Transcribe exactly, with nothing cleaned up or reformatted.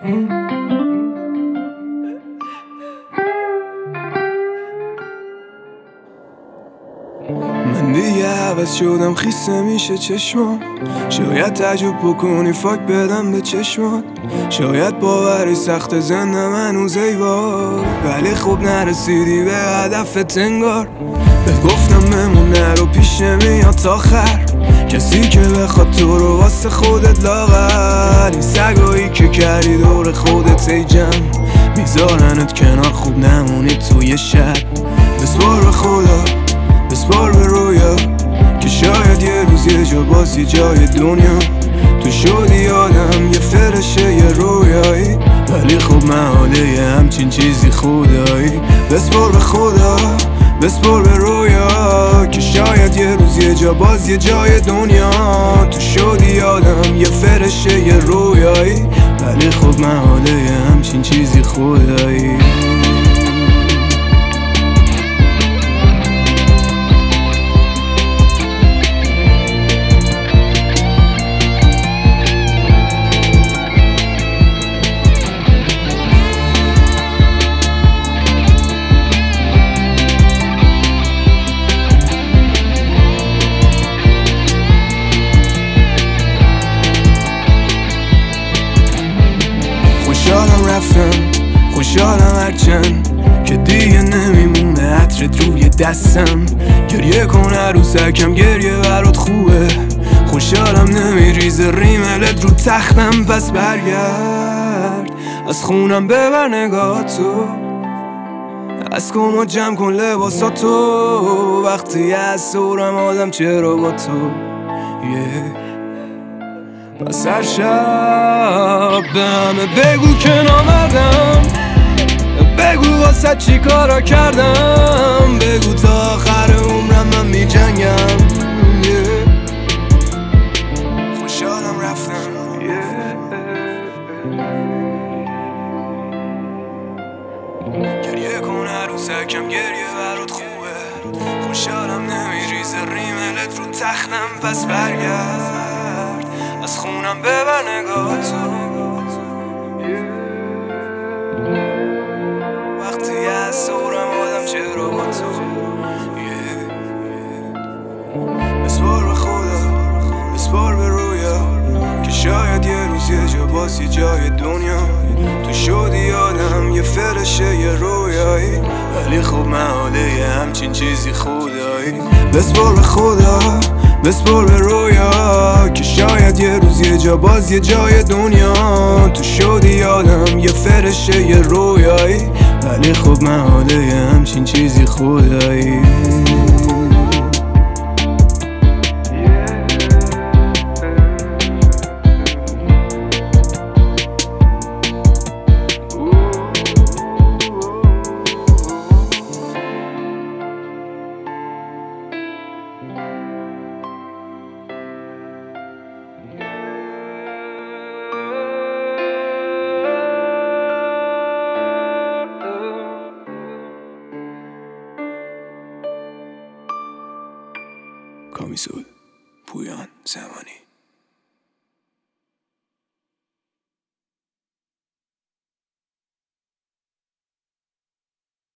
من دیگه عوض شدم، خیسه میشه چشمام. شاید تعجب بکنی فاک بدم به چشمات. شاید باوری سخت زنده من و زیبا، ولی خوب نرسیدی به هدفت انگار. بهت گفتم بمونه رو پیش میاد تا آخر، کسی که بخواد تو رو واسه خودت لاغر. این سگایی که کردی دور خودت ای جمع، میذارنت کنار خوب نمونی توی شب. بسپار به خدا، بسپار به رویا، که شاید یه روز یه جا باز یه جای دنیا تو شدی آدم، یه فرشه یه رویایی، ولی خب محاله یه همچین چیزی خدایی. بسپار به خدا، بسپار به رویا، که شاید یه روز یه جا باز یه جای دنیا تو شدی آدم، یه فرشه یه رویایی، ولی خب محاله یه همچین چیزی خدایی. خوشحالم رفتم، خوشحالم هرچند که دیگه نمیمونه عطرت روی دستم. گریه کن عروسکم، گریه برات خوبه. خوشحالم نمیریزه ریملت رو تختم، پس برگرد از خونم ببر نگاهتو، از کمد جمع کن لباساتو. وقتی از دورم آدم چرا با تو yeah. پس هر شب به همه بگو که نامردم، بگو واسه چی کارا کردم، بگو تا آخر عمرم من می جنگم yeah. خوشحالم رفتم yeah. گریه کن عروسکم، گریه برات خوبه. خوشحالم نمیریزه ریملت رو تختم، پس برگرد از خونم ببر نگاهتو. وقتی از دورم آدم چرا با تو بسپار به خدا، بسپار به رویا، که شاید یه روز یه جا باز یه جای دنیا تو شدی آدم، یه فرشه یه رویایی، ولی خب محاله یه همچین چیزی خدایی. بسپار به خدا، بسپار به رویا، که شاید یه روز یه جا باز یه جای دنیا تو شدی آدم، یه فرشه یه رویایی، ولی خب محاله یه همچین چیزی خدایی. کامیسول، پویان زمانی.